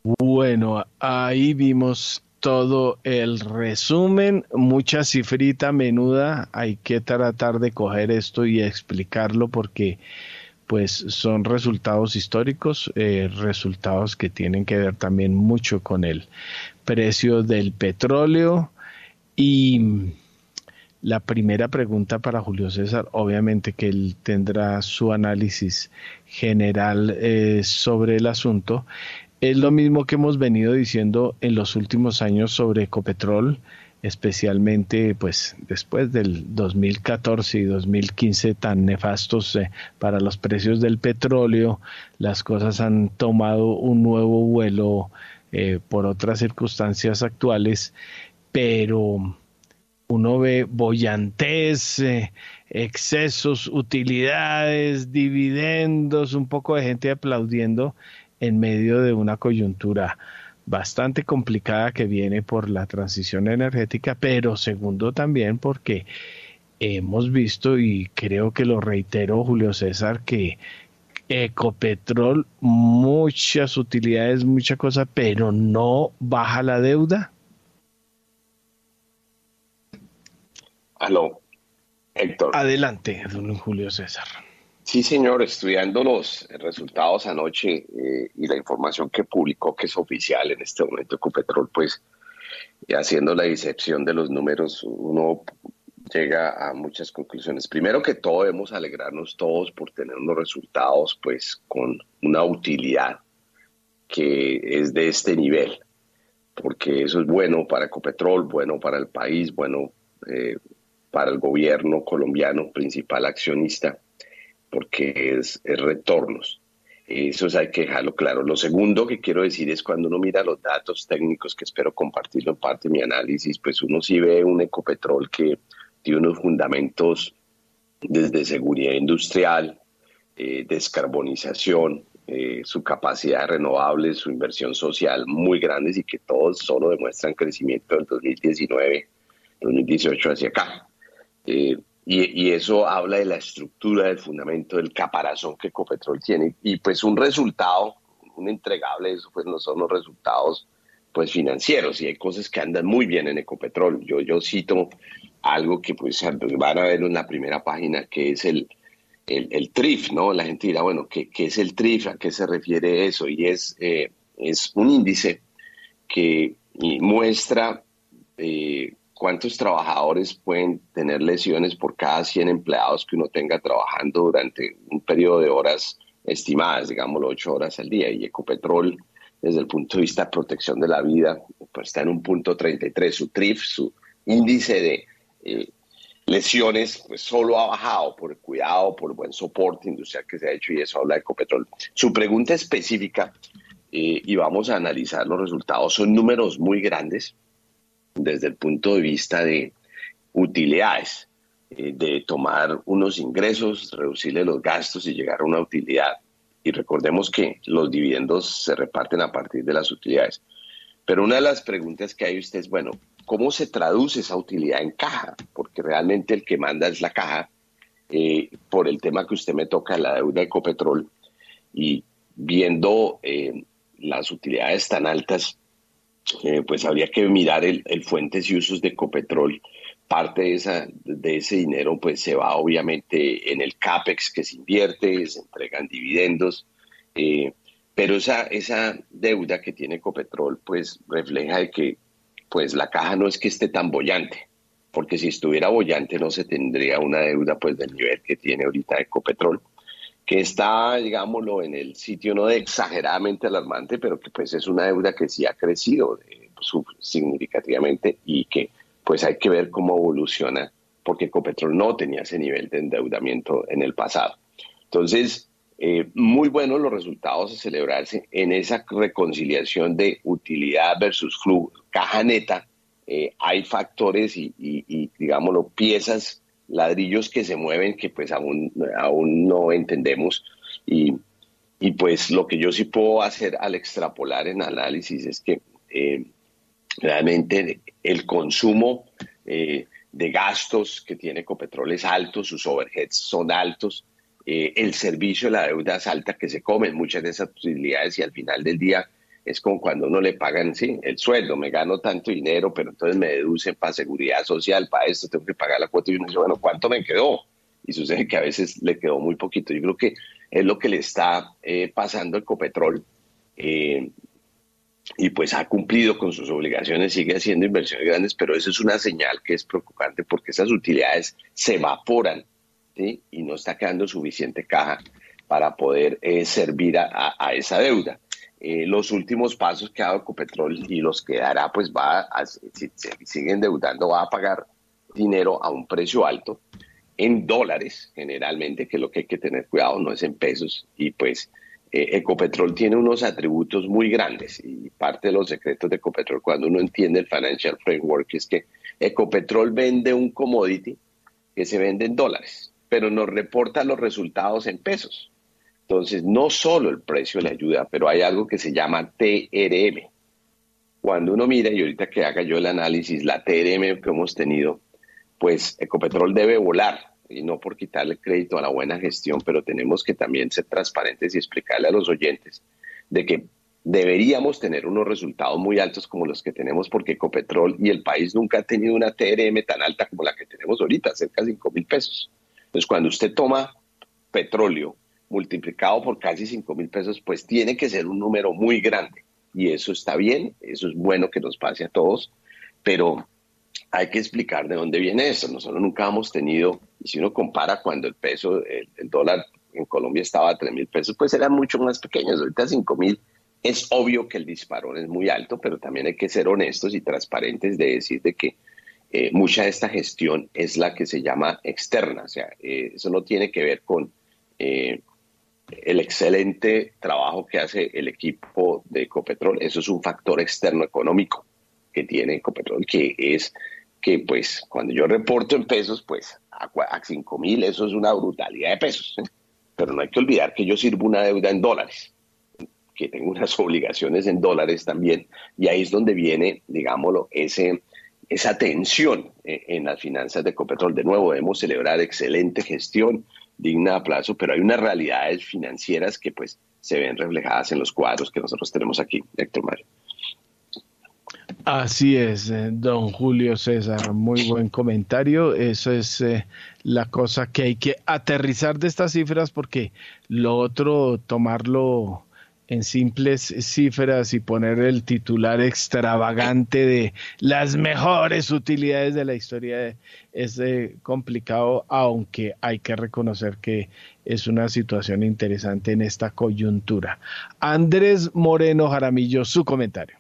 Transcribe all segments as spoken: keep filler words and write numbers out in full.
Bueno, ahí vimos todo el resumen, mucha cifrita menuda, hay que tratar de coger esto y explicarlo porque pues son resultados históricos, eh, resultados que tienen que ver también mucho con el precio del petróleo. Y la primera pregunta para Julio César, obviamente que él tendrá su análisis general eh, sobre el asunto, es lo mismo que hemos venido diciendo en los últimos años sobre Ecopetrol, especialmente pues después del dos mil catorce y dos mil quince tan nefastos eh, para los precios del petróleo. Las cosas han tomado un nuevo vuelo eh, por otras circunstancias actuales, pero uno ve bollantes, eh, excesos, utilidades, dividendos, un poco de gente aplaudiendo en medio de una coyuntura bastante complicada que viene por la transición energética, pero segundo también porque hemos visto, y creo que lo reitero, Julio César, que Ecopetrol, muchas utilidades, mucha cosa, pero no baja la deuda. Aló, Héctor. Adelante, don Julio César. Sí, señor, estudiando los resultados anoche eh, y la información que publicó, que es oficial en este momento Ecopetrol, pues y haciendo la disección de los números, uno llega a muchas conclusiones. Primero que todo, debemos alegrarnos todos por tener unos resultados pues con una utilidad que es de este nivel, porque eso es bueno para Ecopetrol, bueno para el país, bueno eh, para el gobierno colombiano, principal accionista, porque es, es retornos. Eso hay que dejarlo claro. Lo segundo que quiero decir es cuando uno mira los datos técnicos, que espero compartirlo en parte de mi análisis, pues uno sí ve un Ecopetrol que tiene unos fundamentos desde seguridad industrial, eh, descarbonización, eh, su capacidad renovable, su inversión social muy grandes y que todos solo demuestran crecimiento del dos mil diecinueve, dos mil dieciocho hacia acá. Eh, y, y eso habla de la estructura, del fundamento, del caparazón que Ecopetrol tiene. Y pues un resultado, un entregable, eso pues no son los resultados pues financieros. Y hay cosas que andan muy bien en Ecopetrol. Yo, yo cito algo que pues van a ver en la primera página, que es el, el, el T R I F, ¿no? La gente dirá, bueno, ¿qué, qué es el T R I F? ¿A qué se refiere eso? Y es, eh, es un índice que muestra eh, cuántos trabajadores pueden tener lesiones por cada cien empleados que uno tenga trabajando durante un periodo de horas estimadas, digámoslo, ocho horas al día. Y Ecopetrol, desde el punto de vista de protección de la vida, pues está en un punto treinta y tres. Su T R I F, su índice de eh, lesiones, pues solo ha bajado por el cuidado, por el buen soporte industrial que se ha hecho, y eso habla de Ecopetrol. Su pregunta específica, eh, y vamos a analizar los resultados, son números muy grandes desde el punto de vista de utilidades, eh, de tomar unos ingresos, reducirle los gastos y llegar a una utilidad. Y recordemos que los dividendos se reparten a partir de las utilidades. Pero una de las preguntas que hay usted es, bueno, ¿cómo se traduce esa utilidad en caja? Porque realmente el que manda es la caja, eh, por el tema que usted me toca, la deuda de Ecopetrol, y viendo eh, las utilidades tan altas, eh, pues habría que mirar el, el fuentes y usos de Ecopetrol. Parte de, esa, de ese dinero pues se va obviamente en el CAPEX que se invierte, se entregan dividendos, eh, pero esa, esa deuda que tiene Ecopetrol pues refleja de que pues la caja no es que esté tan bollante, porque si estuviera bollante no se tendría una deuda pues del nivel que tiene ahorita Ecopetrol, que está, digámoslo, en el sitio no de exageradamente alarmante, pero que pues es una deuda que sí ha crecido eh, significativamente y que pues hay que ver cómo evoluciona, porque Ecopetrol no tenía ese nivel de endeudamiento en el pasado. Entonces, eh, muy buenos los resultados a celebrarse en esa reconciliación de utilidad versus flujo, caja neta. Eh, hay factores y, y, y, digámoslo, piezas, ladrillos que se mueven que pues aún, aún no entendemos. Y, y pues lo que yo sí puedo hacer al extrapolar en análisis es que eh, realmente el consumo eh, de gastos que tiene Ecopetrol es alto, sus overheads son altos, eh, el servicio de la deuda es alta, que se comen muchas de esas utilidades, y al final del día es como cuando uno le pagan, sí, el sueldo, me gano tanto dinero, pero entonces me deducen para seguridad social, para esto, tengo que pagar la cuota, y uno dice, bueno, ¿cuánto me quedó? Y sucede que a veces le quedó muy poquito. Yo creo que es lo que le está eh, pasando a Ecopetrol, eh, y pues ha cumplido con sus obligaciones, sigue haciendo inversiones grandes, pero eso es una señal que es preocupante porque esas utilidades se evaporan, ¿sí? Y no está quedando suficiente caja para poder eh, servir a, a, a esa deuda. Eh, los últimos pasos que ha dado Ecopetrol y los que dará, pues va a, si se sigue endeudando, va a pagar dinero a un precio alto, en dólares generalmente, que es lo que hay que tener cuidado, no es en pesos, y pues eh, Ecopetrol tiene unos atributos muy grandes, y parte de los secretos de Ecopetrol, cuando uno entiende el Financial Framework, es que Ecopetrol vende un commodity que se vende en dólares, pero nos reporta los resultados en pesos. Entonces, no solo el precio le ayuda, pero hay algo que se llama T R M. Cuando uno mira, y ahorita que haga yo el análisis, la T R M que hemos tenido, pues Ecopetrol debe volar, y no por quitarle crédito a la buena gestión, pero tenemos que también ser transparentes y explicarle a los oyentes de que deberíamos tener unos resultados muy altos como los que tenemos, porque Ecopetrol y el país nunca ha tenido una T R M tan alta como la que tenemos ahorita, cerca de cinco mil pesos. Entonces, cuando usted toma petróleo multiplicado por casi cinco mil pesos, pues tiene que ser un número muy grande. Y eso está bien, eso es bueno que nos pase a todos, pero hay que explicar de dónde viene eso. Nosotros nunca hemos tenido, y si uno compara cuando el peso, el, el dólar en Colombia estaba a tres mil pesos, pues eran mucho más pequeños. Ahorita cinco mil, es obvio que el disparón es muy alto, pero también hay que ser honestos y transparentes de decir de que eh, mucha de esta gestión es la que se llama externa. O sea, eh, eso no tiene que ver con eh, el excelente trabajo que hace el equipo de Ecopetrol. Eso es un factor externo económico que tiene Ecopetrol, que es que pues cuando yo reporto en pesos, pues a, a cinco mil eso es una brutalidad de pesos, ¿eh? Pero no hay que olvidar que yo sirvo una deuda en dólares, que tengo unas obligaciones en dólares también, y ahí es donde viene, digámoslo, ese, esa tensión en, en las finanzas de Ecopetrol. De nuevo, debemos celebrar excelente gestión, digna de aplauso, pero hay unas realidades financieras que pues se ven reflejadas en los cuadros que nosotros tenemos aquí, Héctor Mario. Así es, eh, don Julio César, muy buen comentario. Eso es eh, la cosa que hay que aterrizar de estas cifras, porque lo otro, tomarlo en simples cifras y poner el titular extravagante de las mejores utilidades de la historia es eh, complicado, aunque hay que reconocer que es una situación interesante en esta coyuntura. Andrés Moreno Jaramillo, su comentario.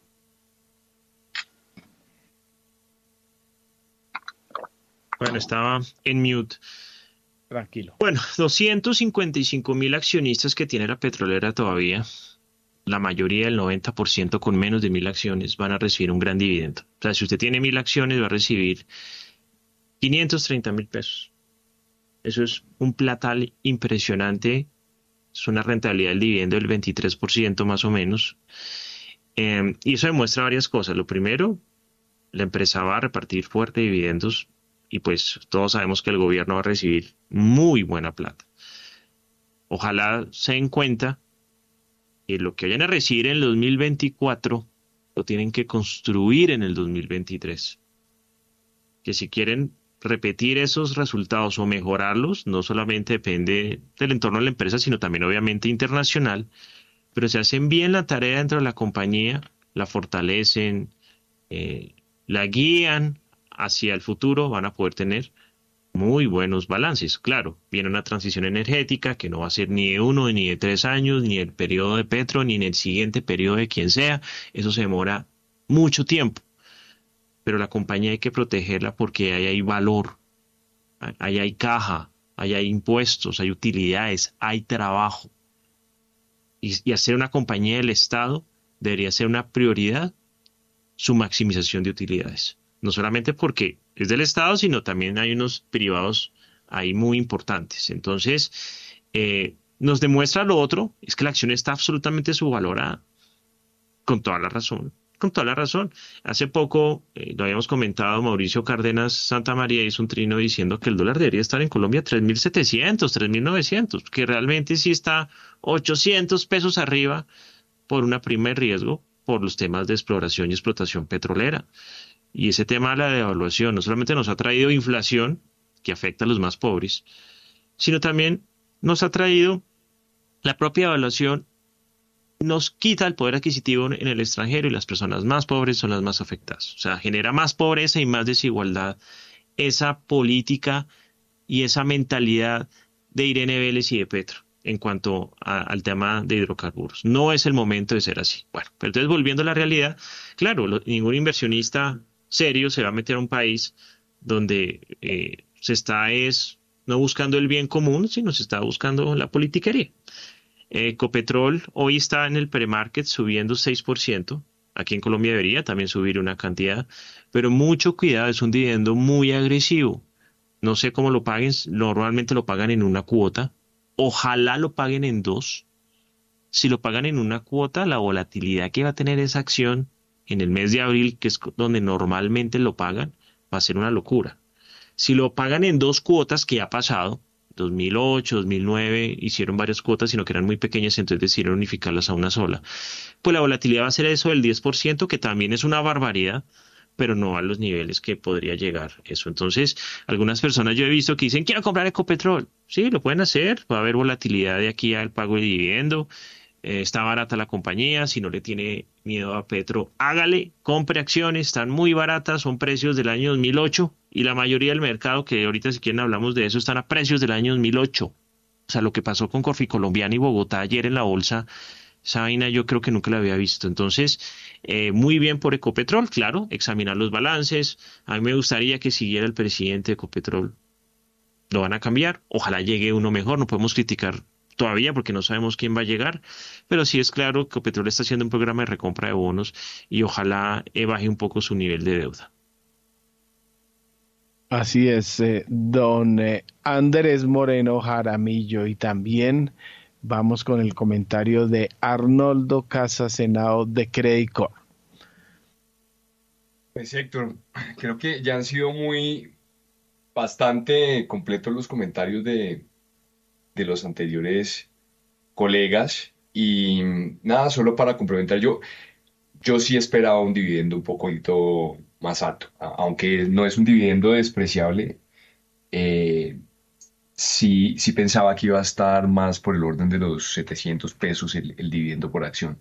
Bueno, estaba en mute. Tranquilo. Bueno, doscientos cincuenta y cinco mil accionistas que tiene la petrolera todavía, la mayoría, el noventa por ciento con menos de mil acciones, van a recibir un gran dividendo. O sea, si usted tiene mil acciones, va a recibir quinientos treinta mil pesos. Eso es un platal impresionante. Es una rentabilidad del dividendo del veintitrés por ciento más o menos. Eh, y eso demuestra varias cosas. Lo primero, la empresa va a repartir fuerte dividendos. Y pues todos sabemos que el gobierno va a recibir muy buena plata. Ojalá se den cuenta que lo que vayan a recibir en el dos mil veinticuatro lo tienen que construir en el dos mil veintitrés. Que si quieren repetir esos resultados o mejorarlos, no solamente depende del entorno de la empresa, sino también obviamente internacional, pero si hacen bien la tarea dentro de la compañía, la fortalecen, eh, la guían hacia el futuro, van a poder tener muy buenos balances. Claro, viene una transición energética que no va a ser ni de uno, ni de tres años, ni el periodo de Petro, ni en el siguiente periodo de quien sea. Eso se demora mucho tiempo. Pero la compañía hay que protegerla porque ahí hay valor, ahí hay caja, ahí hay impuestos, hay utilidades, hay trabajo. Y, y hacer una compañía del Estado debería ser una prioridad, su maximización de utilidades. No solamente porque es del Estado, sino también hay unos privados ahí muy importantes. Entonces, eh, nos demuestra lo otro, es que la acción está absolutamente subvalorada, con toda la razón, con toda la razón. Hace poco, eh, lo habíamos comentado, Mauricio Cárdenas Santa María hizo un trino diciendo que el dólar debería estar en Colombia tres mil setecientos, tres mil novecientos, que realmente sí está ochocientos pesos arriba por una prima de riesgo por los temas de exploración y explotación petrolera. Y ese tema de la devaluación no solamente nos ha traído inflación, que afecta a los más pobres, sino también nos ha traído la propia devaluación, nos quita el poder adquisitivo en el extranjero y las personas más pobres son las más afectadas. O sea, genera más pobreza y más desigualdad esa política y esa mentalidad de Irene Vélez y de Petro en cuanto a, al tema de hidrocarburos. No es el momento de ser así. Bueno, pero entonces volviendo a la realidad, claro, lo, ningún inversionista serio se va a meter a un país donde eh, se está es no buscando el bien común, sino se está buscando la politiquería. Eh, Ecopetrol hoy está en el premarket subiendo seis por ciento. Aquí en Colombia debería también subir una cantidad, pero mucho cuidado, es un dividendo muy agresivo. No sé cómo lo paguen, normalmente lo pagan en una cuota. Ojalá lo paguen en dos. Si lo pagan en una cuota, la volatilidad que va a tener esa acción en el mes de abril, que es donde normalmente lo pagan, va a ser una locura. Si lo pagan en dos cuotas, que ha pasado, dos mil ocho, dos mil nueve, hicieron varias cuotas, sino que eran muy pequeñas, entonces decidieron unificarlas a una sola. Pues la volatilidad va a ser eso del diez por ciento, que también es una barbaridad, pero no a los niveles que podría llegar eso. Entonces, algunas personas yo he visto que dicen, quiero comprar Ecopetrol. Sí, lo pueden hacer, va a haber volatilidad de aquí al pago de dividendo. Eh, está barata la compañía, si no le tiene miedo a Petro, hágale, compre acciones, están muy baratas, son precios del año dos mil ocho y la mayoría del mercado, que ahorita si quieren hablamos de eso, están a precios del año dos mil ocho. O sea, lo que pasó con Corficolombiana y Bogotá ayer en la bolsa, esa vaina yo creo que nunca la había visto. Entonces, eh, muy bien por Ecopetrol, claro, examinar los balances. A mí me gustaría que siguiera el presidente de Ecopetrol. Lo van a cambiar, ojalá llegue uno mejor, no podemos criticar todavía porque no sabemos quién va a llegar, pero sí es claro que Ecopetrol está haciendo un programa de recompra de bonos y ojalá eh, baje un poco su nivel de deuda. Así es, eh, don eh, Andrés Moreno Jaramillo, y también vamos con el comentario de Arnoldo Casas Henao de Credicorp. Pues Héctor, creo que ya han sido muy bastante completos los comentarios de, de los anteriores colegas y nada, solo para complementar, yo, yo sí esperaba un dividendo un poquito más alto, a- aunque no es un dividendo despreciable, eh, sí, sí pensaba que iba a estar más por el orden de los setecientos pesos el, el dividendo por acción.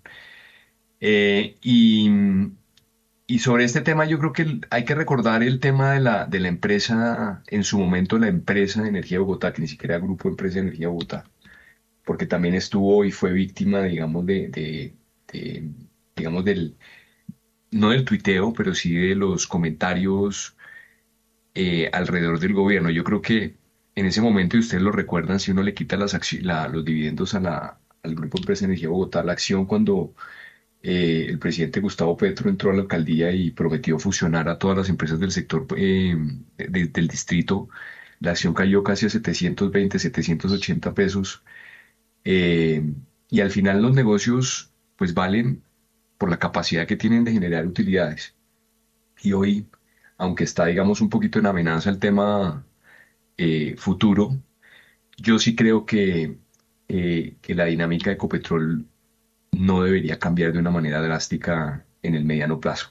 Eh, y, y sobre este tema yo creo que el- hay que recordar el tema de la, de la empresa, en su momento la empresa de Energía de Bogotá, que ni siquiera era Grupo Empresa de Energía de Bogotá, porque también estuvo y fue víctima, digamos, de, de, de, digamos, del, no del tuiteo, pero sí de los comentarios eh, alrededor del gobierno. Yo creo que en ese momento, y ustedes lo recuerdan, si uno le quita las acci- la- los dividendos a la, al Grupo Empresa de Energía de Bogotá, la acción cuando eh, el presidente Gustavo Petro entró a la alcaldía y prometió fusionar a todas las empresas del sector eh, de- del distrito, la acción cayó casi a setecientos veinte, setecientos ochenta pesos. Eh, y al final los negocios pues valen por la capacidad que tienen de generar utilidades. Y hoy, aunque está digamos un poquito en amenaza el tema eh, futuro, yo sí creo que, eh, que la dinámica de Ecopetrol no debería cambiar de una manera drástica en el mediano plazo.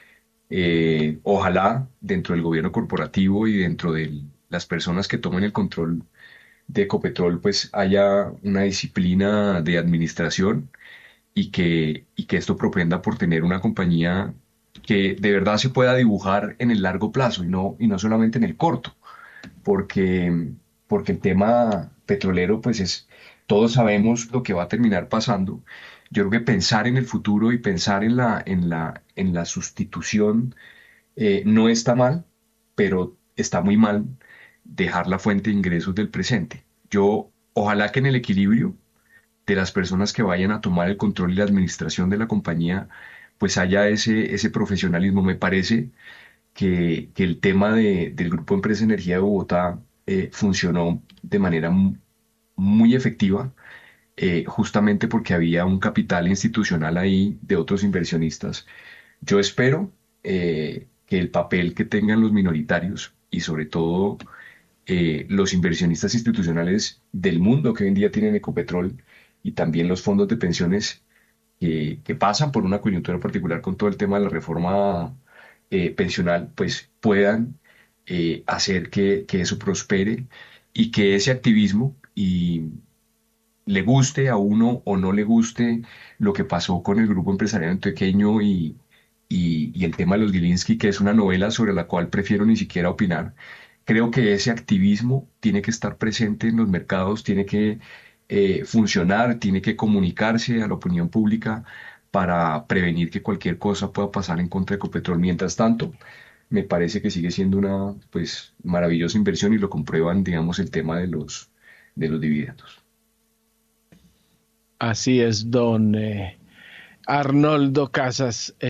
Eh, ojalá dentro del gobierno corporativo y dentro de las personas que tomen el control de Ecopetrol, pues haya una disciplina de administración y que, y que esto propenda por tener una compañía que de verdad se pueda dibujar en el largo plazo y no, y no solamente en el corto, porque, porque el tema petrolero, pues es, todos sabemos lo que va a terminar pasando. Yo creo que pensar en el futuro y pensar en la, en la, en la sustitución eh, no está mal, pero está muy mal dejar la fuente de ingresos del presente. Yo, ojalá que en el equilibrio de las personas que vayan a tomar el control y la administración de la compañía, pues haya ese, ese profesionalismo. Me parece que, que el tema de- del Grupo Empresa Energía de Bogotá eh, funcionó de manera mu- muy efectiva, eh, justamente porque había un capital institucional ahí de otros inversionistas. Yo espero eh, que el papel que tengan los minoritarios y sobre todo eh, los inversionistas institucionales del mundo que hoy en día tienen Ecopetrol y también los fondos de pensiones, que, que pasan por una coyuntura particular con todo el tema de la reforma eh, pensional, pues puedan eh, hacer que, que eso prospere y que ese activismo, y le guste a uno o no le guste lo que pasó con el grupo empresarial antioqueño y, y, y el tema de los Gilinski, que es una novela sobre la cual prefiero ni siquiera opinar. Creo que ese activismo tiene que estar presente en los mercados, tiene que eh, funcionar, tiene que comunicarse a la opinión pública para prevenir que cualquier cosa pueda pasar en contra de Ecopetrol. Mientras tanto, me parece que sigue siendo una pues maravillosa inversión y lo comprueban, digamos, el tema de los, de los dividendos. Así es, don eh, Arnoldo Casas.